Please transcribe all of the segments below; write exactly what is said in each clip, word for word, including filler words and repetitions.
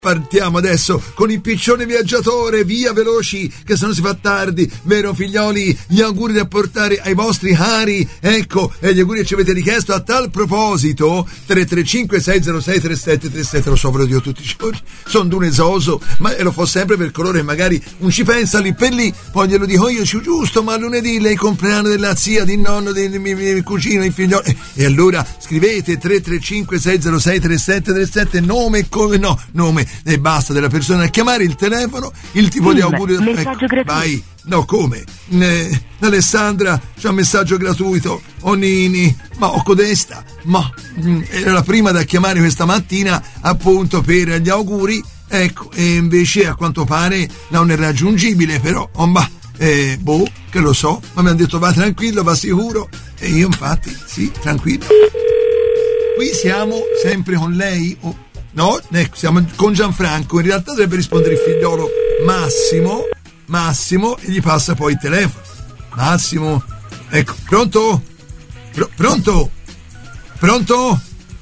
Partiamo adesso con il piccione viaggiatore, via veloci che se no si fa tardi, vero figlioli? Gli auguri da portare ai vostri cari, ecco, e gli auguri che ci avete richiesto. A tal proposito, tre tre cinque sei zero sei tre sette tre sette, lo so, ve lo dico tutti i giorni, sono d'un esoso, ma lo fa sempre per coloro che magari non ci pensa lì per lì, poi glielo dico io, ci giusto, ma lunedì lei compleanno della zia, di nonno, del mio, mio cugino, il figliolo, e, e allora scrivete tre tre cinque sei zero sei tre sette tre sette, nome e come, no, nome e basta della persona a chiamare, il telefono, il tipo sì, di auguri. Messaggio ecco, gratuito. Vai, no come? Eh, Alessandra c'ha un messaggio gratuito. Onini, ma ho codesta, ma mh, era la prima da chiamare questa mattina appunto per gli auguri, ecco, e invece a quanto pare non è raggiungibile, però, oh, ma eh, boh, che lo so, ma mi hanno detto va tranquillo, va sicuro, e io infatti, sì, tranquillo. Qui siamo sempre con lei, oh. No, ecco, siamo con Gianfranco. In realtà dovrebbe rispondere il figliolo Massimo. Massimo, e gli passa poi il telefono. Massimo, ecco, pronto? Pro- pronto? Pronto?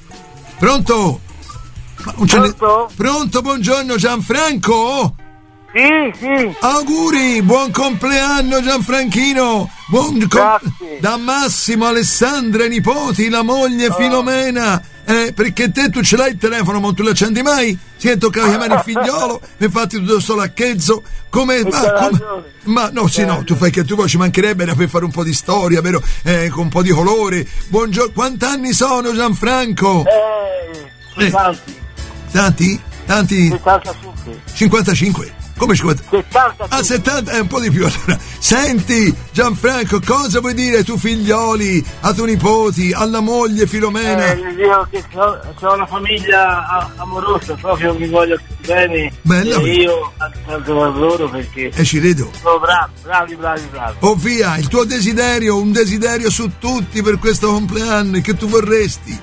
Pronto? Ma non ce ne... Pronto? Pronto, buongiorno Gianfranco? Sì, sì. Auguri, buon compleanno Gianfranchino. Buon com- da Massimo, Alessandra, i nipoti, la moglie oh. Filomena. Eh, perché te tu ce l'hai il telefono, ma non tu l'accendi mai? Si è toccato chiamare il figliolo, infatti tutto sto lacchezzo. Come ma, come, ma no, sì, no, tu fai che tu vuoi, ci mancherebbe, era per fare un po' di storia, vero? Eh, con un po' di colore. Buongiorno, quant'anni sono Gianfranco? Eh, eh tanti. Tanti? Tanti? settantacinque. cinquantacinque. Come cinquanta? settanta. Ah, settanta, è un po' di più. Allora, senti, Gianfranco, cosa vuoi dire ai tuoi figlioli, a tuoi nipoti, alla moglie Filomena? Eh, dico che ho una famiglia amorosa, proprio mi voglio bene. Bella, e io tanto a loro perché. E ci vedo. Sono bravi, bravi, bravi, bravi. Oh via, il tuo desiderio, un desiderio su tutti per questo compleanno, che tu vorresti?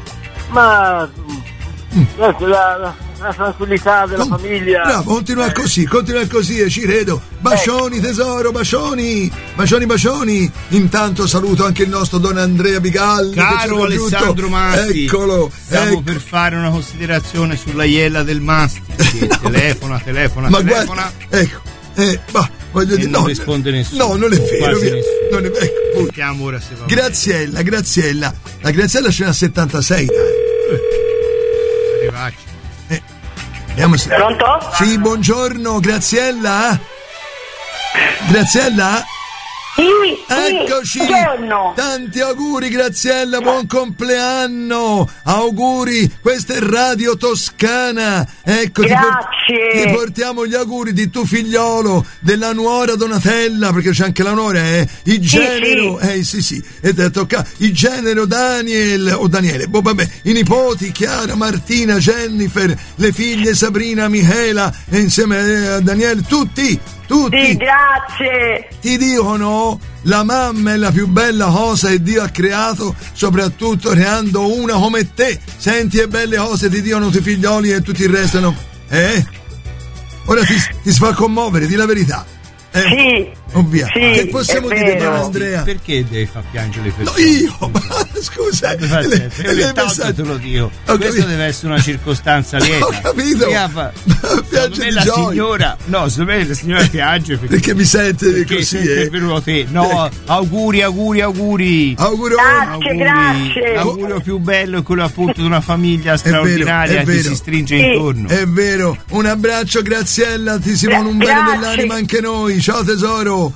Ma mm. ecco, la, la, la tranquillità della Con... famiglia. Bravo, continua così, continua così e ci credo. Bacioni tesoro, bacioni, bacioni, bacioni. Intanto saluto anche il nostro Don Andrea Bigalli. Caro Alessandro Masti, eccolo. Stavo ecco. per fare una considerazione sulla iella del Masti. Che no. Telefona, telefona, Ma telefona. Guarda, ecco, eh, ma voglio dire, non no, risponde nessuno. No, non è vero. Via. Non è, ecco, Sentiamo ora se va Graziella, bene. Graziella. La Graziella c'è a settantasei. Arrivacci. Eh, vediamo se... Pronto? Sì, buongiorno, Graziella? Graziella? Sì, Eccoci! sì, buongiorno. Tanti auguri Graziella, buon compleanno! Auguri, questa è Radio Toscana. Ecco, grazie. Ti, port- ti portiamo gli auguri di tuo figliolo, della nuora Donatella, perché c'è anche la nuora, eh? Il genero, sì, sì. eh sì sì, e te tocca il genero Daniel o Daniele, boh, vabbè, i nipoti Chiara, Martina, Jennifer, le figlie Sabrina, Michela, e insieme a Daniele, tutti, tutti. Sì, grazie. Ti dicono la mamma è la più bella cosa che Dio ha creato, soprattutto creando una come te. Senti che belle cose ti dicono i tuoi figlioli e tutto il resto no. Eh? Ora ti, ti si fa commuovere, di la verità. Eh? Sì. Ovvia. Sì, che possiamo dire, Don Andrea? Perché devi far piangere le No, persone? io, ma scusa, le, le, le, le messaggi... te lo dico. Ho Questo capito. Deve essere una circostanza lieta. Ho capito. Fa... Piange me di la gioia. signora, no, secondo me la signora piange perché, perché mi sente perché così. Perché eh. venuto te. No, eh. auguri, auguri, auguri. Auguri. Grazie, auguri. grazie. L'augurio più bello è quello appunto di una famiglia straordinaria è vero, è che vero. si stringe sì. intorno. È vero. Un abbraccio, Graziella, ti si vuole un bene dell'anima anche noi. Ciao tesoro.